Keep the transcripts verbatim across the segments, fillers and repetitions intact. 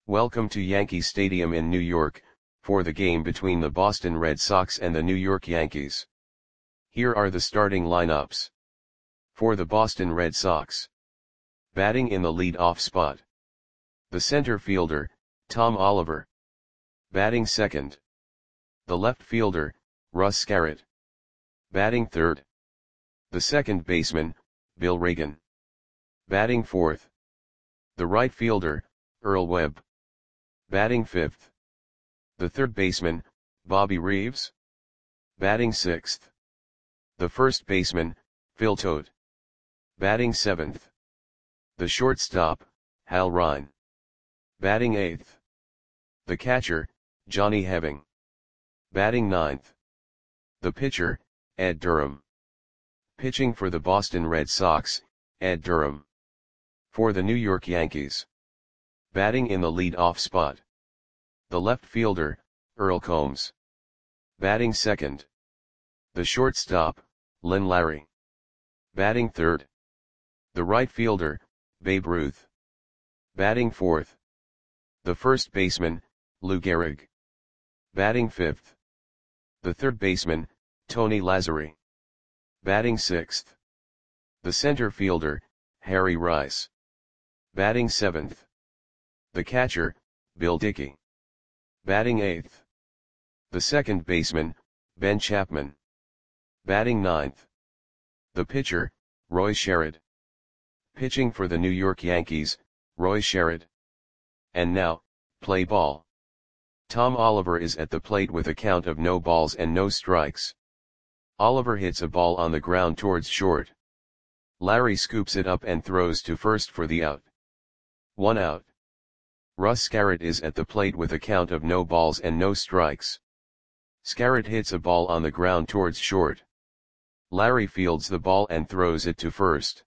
Welcome to Yankee Stadium in New York, for the game between the Boston Red Sox and the New York Yankees. Here are the starting lineups. For the Boston Red Sox. Batting in the lead-off spot. The center fielder, Tom Oliver. Batting second. The left fielder, Russ Scarrett. Batting third. The second baseman, Bill Reagan. Batting fourth. The right fielder, Earl Webb. Batting fifth. The third baseman, Bobby Reeves. Batting sixth. The first baseman, Phil Todt. Batting seventh. The shortstop, Hal Ryan. Batting eighth. The catcher, Johnny Heving. Batting ninth. The pitcher, Ed Durham. Pitching for the Boston Red Sox, Ed Durham. For the New York Yankees. Batting in the lead-off spot. The left fielder, Earl Combs. Batting second. The shortstop, Lynn Larry. Batting third. The right fielder, Babe Ruth. Batting fourth. The first baseman, Lou Gehrig. Batting fifth. The third baseman, Tony Lazzeri. Batting sixth. The center fielder, Harry Rice. Batting seventh. The catcher, Bill Dickey. Batting eighth. The second baseman, Ben Chapman. Batting ninth. The pitcher, Roy Sherrod. Pitching for the New York Yankees, Roy Sherrod. And now, play ball. Tom Oliver is at the plate with a count of no balls and no strikes. Oliver hits a ball on the ground towards short. Larry scoops it up and throws to first for the out. One out. Russ Scarrett is at the plate with a count of no balls and no strikes. Scarrett hits a ball on the ground towards short. Larry fields the ball and throws it to first.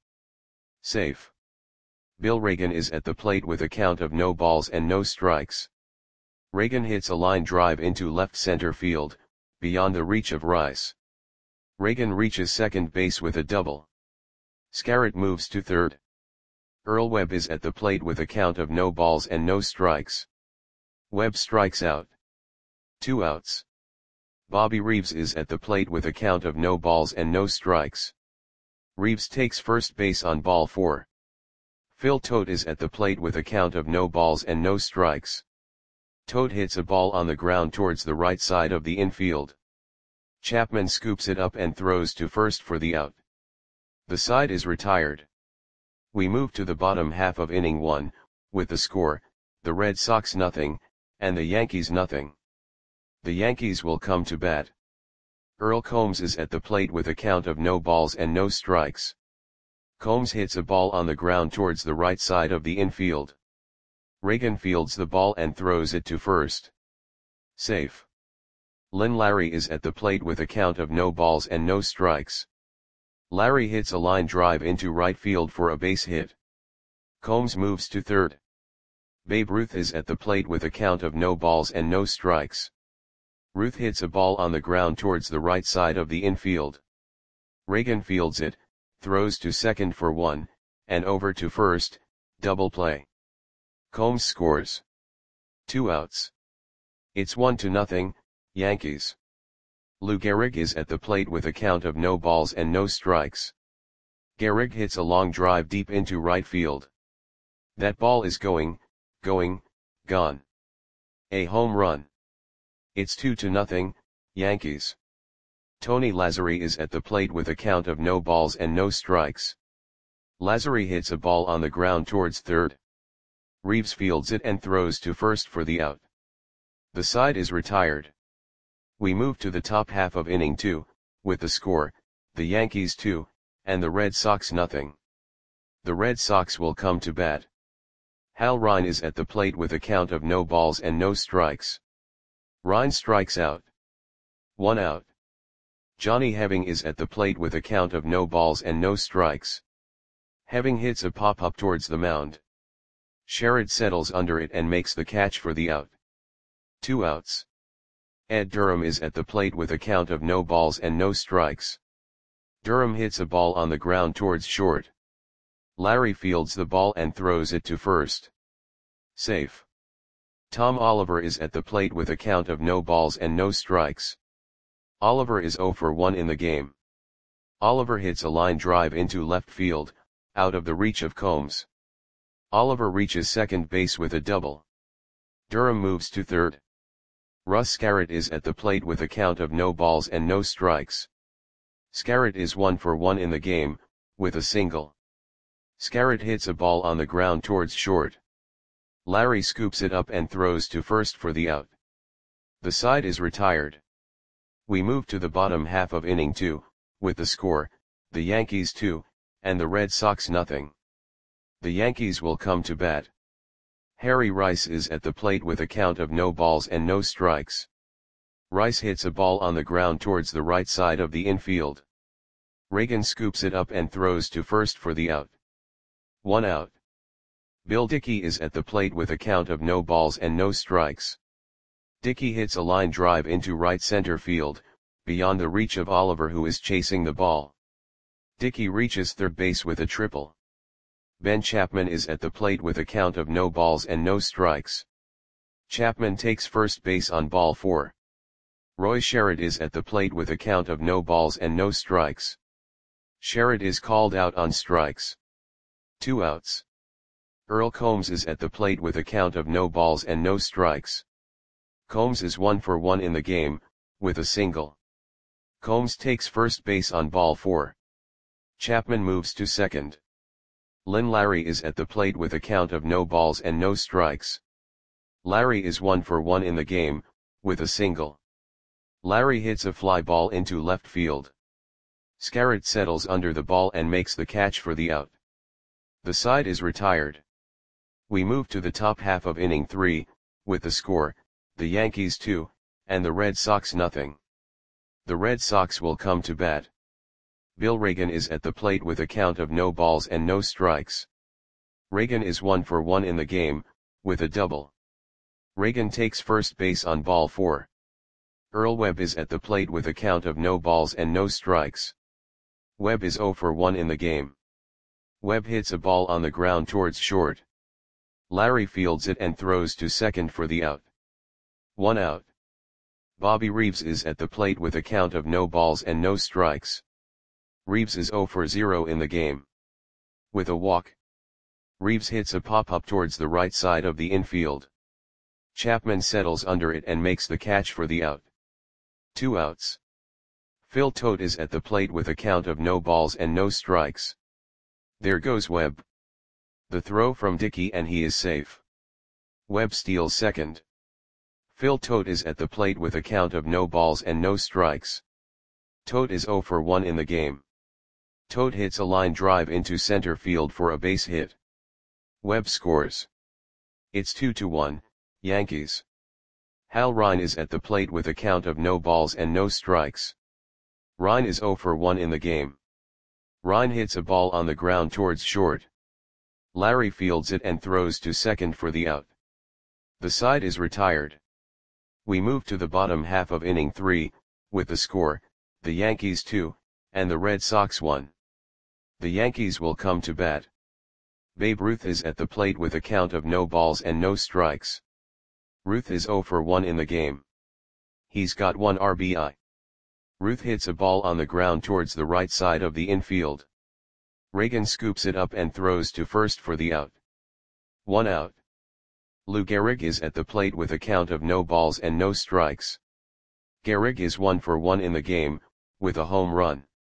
Safe. Bill Reagan is at the plate with a count of no balls and no strikes. Reagan hits a line drive into left center field, beyond the reach of Rice. Reagan reaches second base with a double. Scarrett moves to third. Earl Webb is at the plate with a count of no balls and no strikes. Webb strikes out. Two outs. Bobby Reeves is at the plate with a count of no balls and no strikes. Reeves takes first base on ball four. Phil Todt is at the plate with a count of no balls and no strikes. Todt hits a ball on the ground towards the right side of the infield. Chapman scoops it up and throws to first for the out. The side is retired. We move to the bottom half of inning one, with the score, the Red Sox nothing, and the Yankees nothing. The Yankees will come to bat. Earl Combs is at the plate with a count of no balls and no strikes. Combs hits a ball on the ground towards the right side of the infield. Reagan fields the ball and throws it to first. Safe. Lynn Larry is at the plate with a count of no balls and no strikes. Larry hits a line drive into right field for a base hit. Combs moves to third. Babe Ruth is at the plate with a count of no balls and no strikes. Ruth hits a ball on the ground towards the right side of the infield. Reagan fields it, throws to second for one, and over to first, double play. Combs scores. Two outs. It's one to nothing, Yankees. Lou Gehrig is at the plate with a count of no balls and no strikes. Gehrig hits a long drive deep into right field. That ball is going, going, gone. A home run. It's two to nothing, Yankees. Tony Lazzeri is at the plate with a count of no balls and no strikes. Lazzeri hits a ball on the ground towards third. Reeves fields it and throws to first for the out. The side is retired. We move to the top half of inning two, with the score, the Yankees two, and the Red Sox nothing. The Red Sox will come to bat. Hal Ryan is at the plate with a count of no balls and no strikes. Ryan strikes out. One out. Johnny Heving is at the plate with a count of no balls and no strikes. Heving hits a pop-up towards the mound. Sherrod settles under it and makes the catch for the out. Two outs. Ed Durham is at the plate with a count of no balls and no strikes. Durham hits a ball on the ground towards short. Larry fields the ball and throws it to first. Safe. Tom Oliver is at the plate with a count of no balls and no strikes. Oliver is zero for one in the game. Oliver hits a line drive into left field, out of the reach of Combs. Oliver reaches second base with a double. Durham moves to third. Russ Scarrett is at the plate with a count of no balls and no strikes. Scarrett is one for one in the game, with a single. Scarrett hits a ball on the ground towards short. Larry scoops it up and throws to first for the out. The side is retired. We move to the bottom half of inning two, with the score, the Yankees two, and the Red Sox nothing. The Yankees will come to bat. Harry Rice is at the plate with a count of no balls and no strikes. Rice hits a ball on the ground towards the right side of the infield. Reagan scoops it up and throws to first for the out. One out. Bill Dickey is at the plate with a count of no balls and no strikes. Dickey hits a line drive into right center field, beyond the reach of Oliver, who is chasing the ball. Dickey reaches third base with a triple. Ben Chapman is at the plate with a count of no balls and no strikes. Chapman takes first base on ball four. Roy Sherrod is at the plate with a count of no balls and no strikes. Sherrod is called out on strikes. Two outs. Earl Combs is at the plate with a count of no balls and no strikes. Combs is one for one in the game, with a single. Combs takes first base on ball four. Chapman moves to second. Lynn Larry is at the plate with a count of no balls and no strikes. Larry is one for one in the game, with a single. Larry hits a fly ball into left field. Scarrett settles under the ball and makes the catch for the out. The side is retired. We move to the top half of inning three, with the score, the Yankees two, and the Red Sox nothing. The Red Sox will come to bat. Bill Reagan is at the plate with a count of no balls and no strikes. Reagan is one for one in the game, with a double. Reagan takes first base on ball four. Earl Webb is at the plate with a count of no balls and no strikes. Webb is zero for one in the game. Webb hits a ball on the ground towards short. Larry fields it and throws to second for the out. One out. Bobby Reeves is at the plate with a count of no balls and no strikes. Reeves is zero for zero in the game. With a walk. Reeves hits a pop-up towards the right side of the infield. Chapman settles under it and makes the catch for the out. Two outs. Phil Tote is at the plate with a count of no balls and no strikes. There goes Webb. The throw from Dickey and he is safe. Webb steals second. Phil Tote is at the plate with a count of no balls and no strikes. Tote is zero for one in the game. Tote hits a line drive into center field for a base hit. Webb scores. It's two to one, Yankees. Hal Rine is at the plate with a count of no balls and no strikes. Rine is zero for one in the game. Rine hits a ball on the ground towards short. Larry fields it and throws to second for the out. The side is retired. We move to the bottom half of inning three, with the score, the Yankees two, and the Red Sox one. The Yankees will come to bat. Babe Ruth is at the plate with a count of no balls and no strikes. Ruth is zero for one in the game. He's got one R B I. Ruth hits a ball on the ground towards the right side of the infield. Reagan scoops it up and throws to first for the out. One out. Lou Gehrig is at the plate with a count of no balls and no strikes. Gehrig is one for one in the game, with a home run.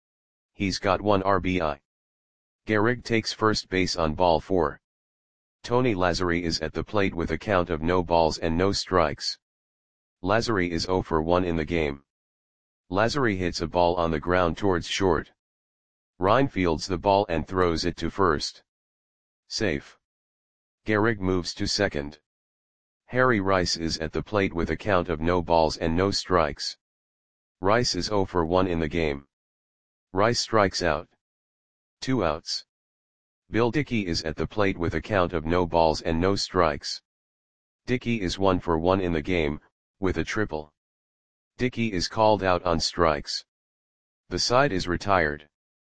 He's got one R B I. Gehrig takes first base on ball four. Tony Lazzari is at the plate with a count of no balls and no strikes. Lazzari is zero for one in the game. Lazzari hits a ball on the ground towards short. Rine fields the ball and throws it to first. Safe. Gehrig moves to second. Harry Rice is at the plate with a count of no balls and no strikes. Rice is zero for one in the game. Rice strikes out. Two outs. Bill Dickey is at the plate with a count of no balls and no strikes. Dickey is one for one in the game, with a triple. Dickey is called out on strikes. The side is retired.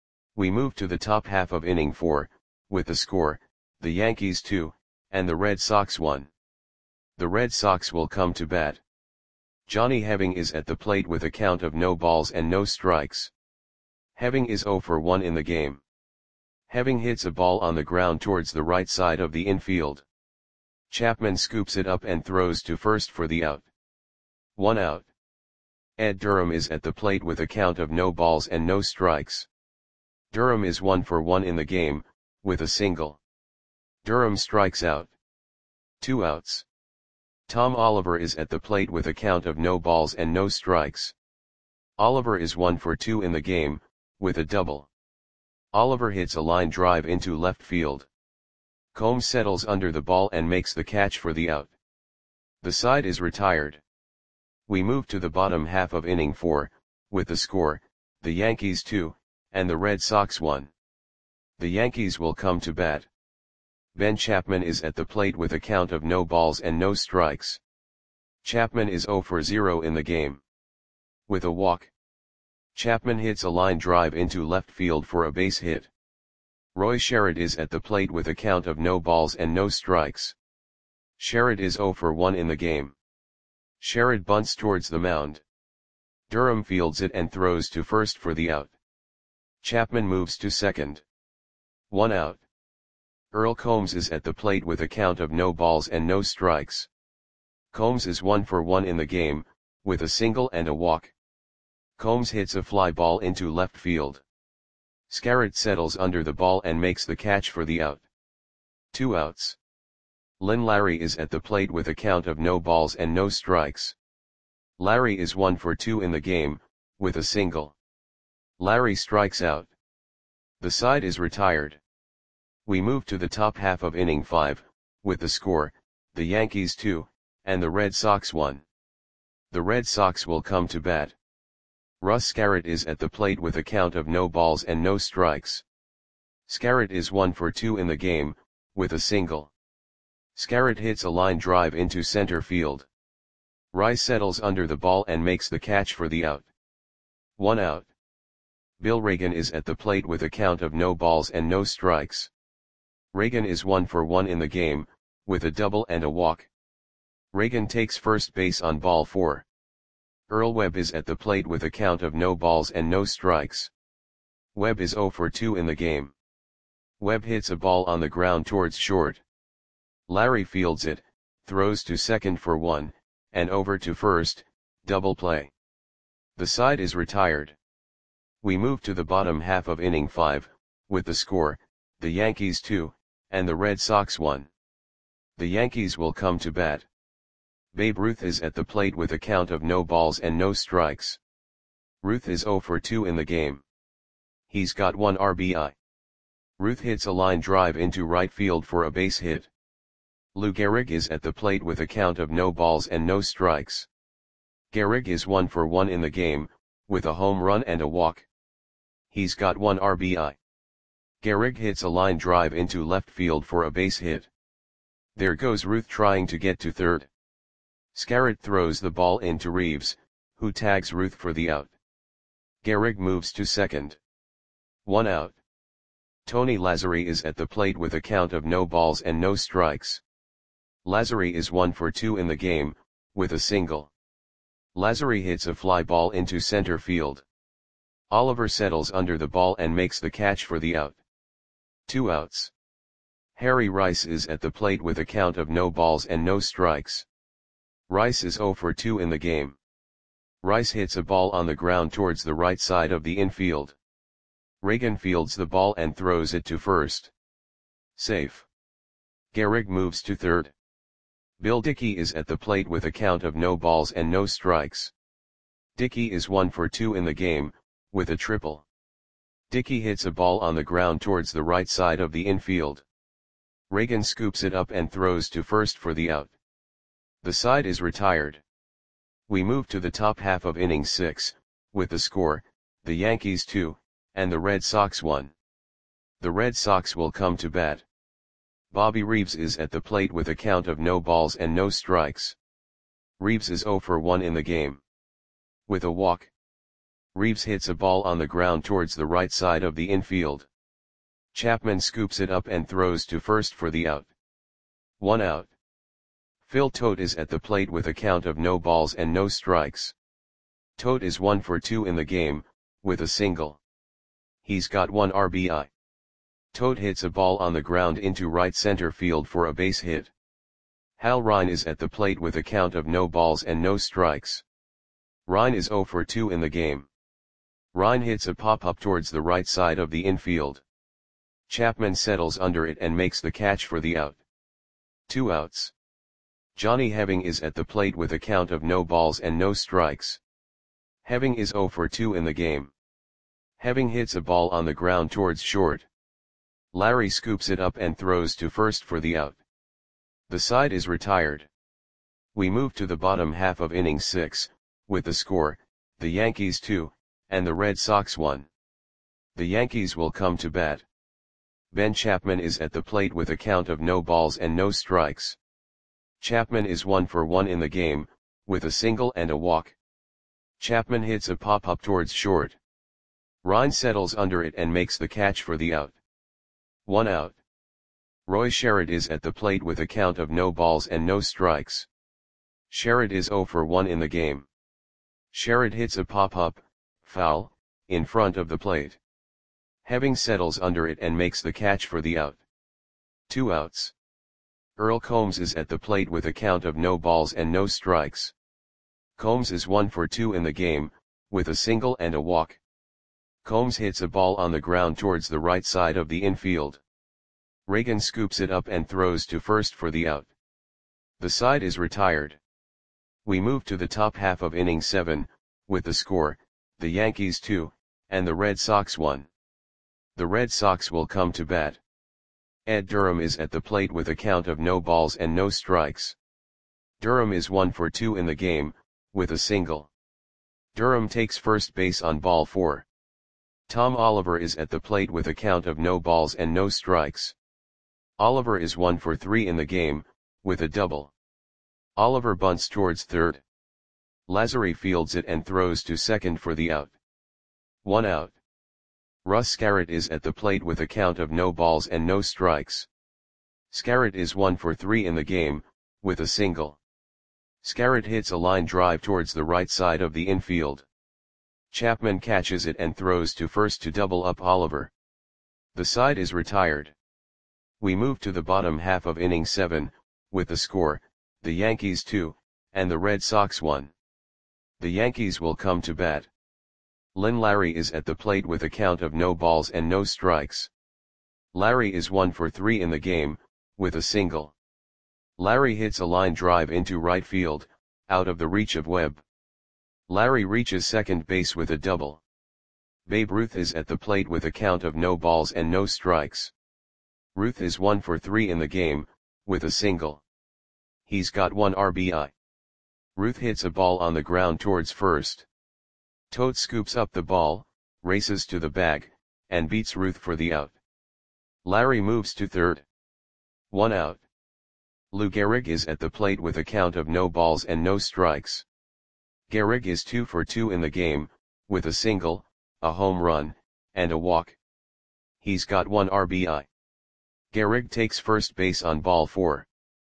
We move to the top half of inning four, with the score, the Yankees two, and the Red Sox one. The Red Sox will come to bat. Johnny Heving is at the plate with a count of no balls and no strikes. Heving is zero for one in the game. Heving hits a ball on the ground towards the right side of the infield. Chapman scoops it up and throws to first for the out. One out. Ed Durham is at the plate with a count of no balls and no strikes. Durham is one for one in the game, with a single. Durham strikes out. Two outs. Tom Oliver is at the plate with a count of no balls and no strikes. Oliver is one for two in the game, with a double. Oliver hits a line drive into left field. Combs settles under the ball and makes the catch for the out. The side is retired. We move to the bottom half of inning four, with the score, the Yankees two, and the Red Sox one. The Yankees will come to bat. Ben Chapman is at the plate with a count of no balls and no strikes. Chapman is zero for zero in the game. With a walk. Chapman hits a line drive into left field for a base hit. Roy Sherrod is at the plate with a count of no balls and no strikes. Sherrod is zero for one in the game. Sherrod bunts towards the mound. Durham fields it and throws to first for the out. Chapman moves to second. One out. Earl Combs is at the plate with a count of no balls and no strikes. Combs is one for one in the game, with a single and a walk. Combs hits a fly ball into left field. Scarrett settles under the ball and makes the catch for the out. Two outs. Lynn Larry is at the plate with a count of no balls and no strikes. Larry is one for two in the game, with a single. Larry strikes out. The side is retired. We move to the top half of inning five, with the score, the Yankees two, and the Red Sox one. The Red Sox will come to bat. Russ Scarrett is at the plate with a count of no balls and no strikes. Scarrett is one for two in the game, with a single. Scarrett hits a line drive into center field. Rice settles under the ball and makes the catch for the out. One out. Bill Reagan is at the plate with a count of no balls and no strikes. Reagan is one for one in the game, with a double and a walk. Reagan takes first base on ball four. Earl Webb is at the plate with a count of no balls and no strikes. Webb is zero for two in the game. Webb hits a ball on the ground towards short. Larry fields it, throws to second for one, and over to first, double play. The side is retired. We move to the bottom half of inning five, with the score, the Yankees two, and the Red Sox one. The Yankees will come to bat. Babe Ruth is at the plate with a count of no balls and no strikes. Ruth is zero for two in the game. He's got one R B I. Ruth hits a line drive into right field for a base hit. Lou Gehrig is at the plate with a count of no balls and no strikes. Gehrig is one for one in the game, with a home run and a walk. He's got one R B I. Gehrig hits a line drive into left field for a base hit. There goes Ruth trying to get to third. Scarrett throws the ball into Reeves, who tags Ruth for the out. Gehrig moves to second. One out. Tony Lazzari is at the plate with a count of no balls and no strikes. Lazzari is one for two in the game, with a single. Lazzari hits a fly ball into center field. Oliver settles under the ball and makes the catch for the out. Two outs. Harry Rice is at the plate with a count of no balls and no strikes. Rice is zero for two in the game. Rice hits a ball on the ground towards the right side of the infield. Reagan fields the ball and throws it to first. Safe. Gehrig moves to third. Bill Dickey is at the plate with a count of no balls and no strikes. Dickey is one for two in the game, with a triple. Dickey hits a ball on the ground towards the right side of the infield. Reagan scoops it up and throws to first for the out. The side is retired. We move to the top half of inning six, with the score, the Yankees two, and the Red Sox one. The Red Sox will come to bat. Bobby Reeves is at the plate with a count of no balls and no strikes. Reeves is zero for one in the game. With a walk. Reeves hits a ball on the ground towards the right side of the infield. Chapman scoops it up and throws to first for the out. One out. Phil Tote is at the plate with a count of no balls and no strikes. Tote is one for two in the game, with a single. He's got one R B I. Tote hits a ball on the ground into right center field for a base hit. Hal Ryan is at the plate with a count of no balls and no strikes. Ryan is zero for two in the game. Ryan hits a pop-up towards the right side of the infield. Chapman settles under it and makes the catch for the out. Two outs. Johnny Heving is at the plate with a count of no balls and no strikes. Heving is zero for two in the game. Heving hits a ball on the ground towards short. Larry scoops it up and throws to first for the out. The side is retired. We move to the bottom half of inning six, with the score, the Yankees two, and the Red Sox one. The Yankees will come to bat. Ben Chapman is at the plate with a count of no balls and no strikes. Chapman is one for one in the game, with a single and a walk. Chapman hits a pop-up towards short. Ryan settles under it and makes the catch for the out. One out. Roy Sherrod is at the plate with a count of no balls and no strikes. Sherrod is zero for one in the game. Sherrod hits a pop-up, foul, in front of the plate. Heving settles under it and makes the catch for the out. Two outs. Earl Combs is at the plate with a count of no balls and no strikes. Combs is one for two in the game, with a single and a walk. Combs hits a ball on the ground towards the right side of the infield. Reagan scoops it up and throws to first for the out. The side is retired. We move to the top half of inning seven, with the score, the Yankees two, and the Red Sox one. The Red Sox will come to bat. Ed Durham is at the plate with a count of no balls and no strikes. Durham is one for two in the game, with a single. Durham takes first base on ball four. Tom Oliver is at the plate with a count of no balls and no strikes. Oliver is one for three in the game, with a double. Oliver bunts towards third. Lazzari fields it and throws to second for the out. One out. Russ Scarrett is at the plate with a count of no balls and no strikes. Scarrett is one for three in the game, with a single. Scarrett hits a line drive towards the right side of the infield. Chapman catches it and throws to first to double up Oliver. The side is retired. We move to the bottom half of inning seven, with the score, the Yankees two, and the Red Sox one. The Yankees will come to bat. Lynn Larry is at the plate with a count of no balls and no strikes. Larry is one for three in the game, with a single. Larry hits a line drive into right field, out of the reach of Webb. Larry reaches second base with a double. Babe Ruth is at the plate with a count of no balls and no strikes. Ruth is one for three in the game, with a single. He's got one R B I. Ruth hits a ball on the ground towards first. Tote scoops up the ball, races to the bag, and beats Ruth for the out. Larry moves to third. One out. Lou Gehrig is at the plate with a count of no balls and no strikes. Gehrig is two for two in the game, with a single, a home run, and a walk. He's got one R B I. Gehrig takes first base on ball four.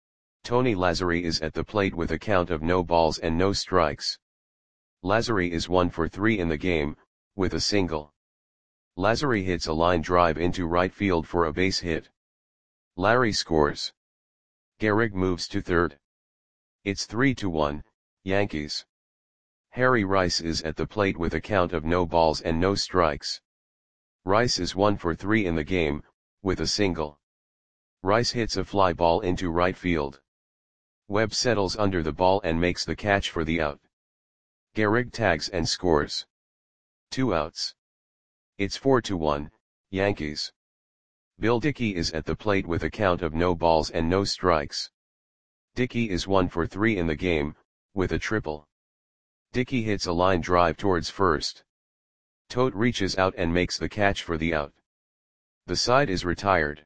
Tony Lazzari is at the plate with a count of no balls and no strikes. Lazzari is one for three in the game, with a single. Lazzari hits a line drive into right field for a base hit. Larry scores. Gehrig moves to third. It's three to one, Yankees. Harry Rice is at the plate with a count of no balls and no strikes. Rice is one for three in the game, with a single. Rice hits a fly ball into right field. Webb settles under the ball and makes the catch for the out. Gehrig tags and scores. Two outs. It's four to one, Yankees. Bill Dickey is at the plate with a count of no balls and no strikes. Dickey is one for three in the game, with a triple. Dickey hits a line drive towards first. Tote reaches out and makes the catch for the out. The side is retired.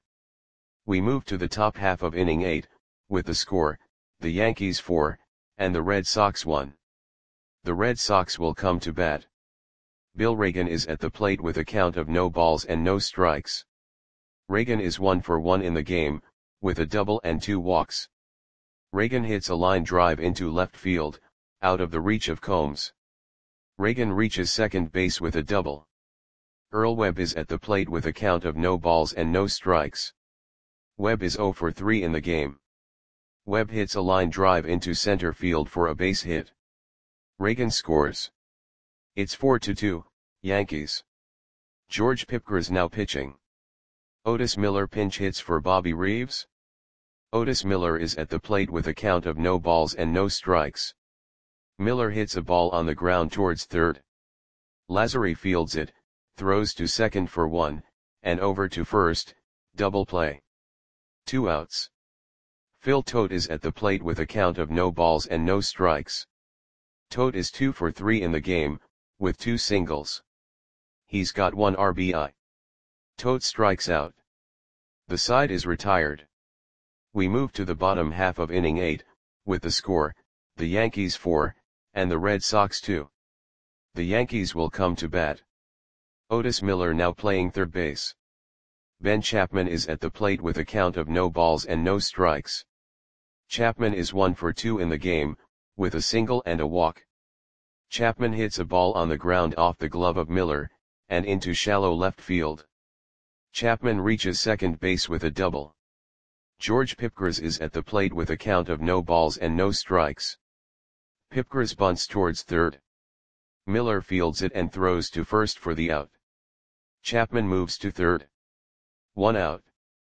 We move to the top half of inning eight, with the score, the Yankees four, and the Red Sox one. The Red Sox will come to bat. Bill Reagan is at the plate with a count of no balls and no strikes. Reagan is one for one in the game, with a double and two walks. Reagan hits a line drive into left field, out of the reach of Combs. Reagan reaches second base with a double. Earl Webb is at the plate with a count of no balls and no strikes. Webb is zero for three in the game. Webb hits a line drive into center field for a base hit. Reagan scores. It's four to two, Yankees. George Pipgras now pitching. Otis Miller pinch hits for Bobby Reeves. Otis Miller is at the plate with a count of no balls and no strikes. Miller hits a ball on the ground towards third. Lazzari fields it, throws to second for one, and over to first, double play. Two outs. Phil Tote is at the plate with a count of no balls and no strikes. Tote is two for three in the game, with two singles. He's got one R B I. Tote strikes out. The side is retired. We move to the bottom half of inning eight, with the score, the Yankees four, and the Red Sox two. The Yankees will come to bat. Otis Miller now playing third base. Ben Chapman is at the plate with a count of no balls and no strikes. Chapman is one for two in the game, with a single and a walk. Chapman hits a ball on the ground off the glove of Miller, and into shallow left field. Chapman reaches second base with a double. George Pipgras is at the plate with a count of no balls and no strikes. Pipgras bunts towards third. Miller fields it and throws to first for the out. Chapman moves to third. One out.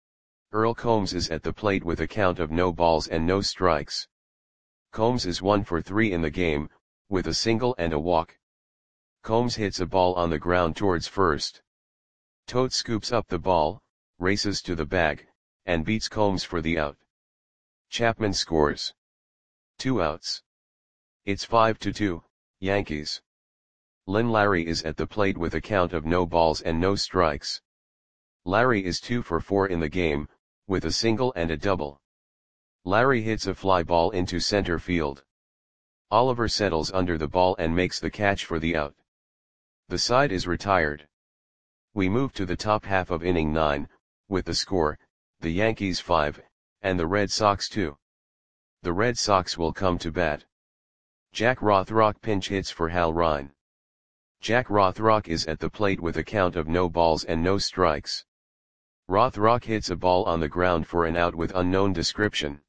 Earl Combs is at the plate with a count of no balls and no strikes. Combs is one for three in the game, with a single and a walk. Combs hits a ball on the ground towards first. Tote scoops up the ball, races to the bag, and beats Combs for the out. Chapman scores. Two outs. It's five to two, Yankees. Lynn Larry is at the plate with a count of no balls and no strikes. Larry is two for four in the game, with a single and a double. Larry hits a fly ball into center field. Oliver settles under the ball and makes the catch for the out. The side is retired. We move to the top half of inning nine, with the score, the Yankees five, and the Red Sox two. The Red Sox will come to bat. Jack Rothrock pinch hits for Hal Ryan. Jack Rothrock is at the plate with a count of no balls and no strikes. Rothrock hits a ball on the ground for an out with unknown description.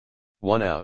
One out.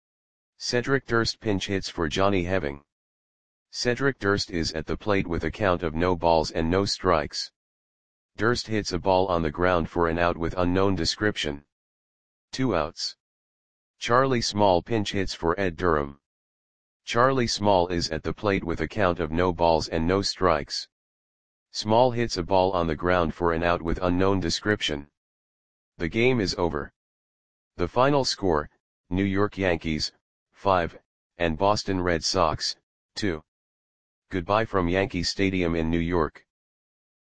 Cedric Durst pinch hits for Johnny Heving. Cedric Durst is at the plate with a count of no balls and no strikes. Durst hits a ball on the ground for an out with unknown description. Two outs. Charlie Small pinch hits for Ed Durham. Charlie Small is at the plate with a count of no balls and no strikes. Small hits a ball on the ground for an out with unknown description. The game is over. The final score, New York Yankees, five, and Boston Red Sox, two. Goodbye from Yankee Stadium in New York.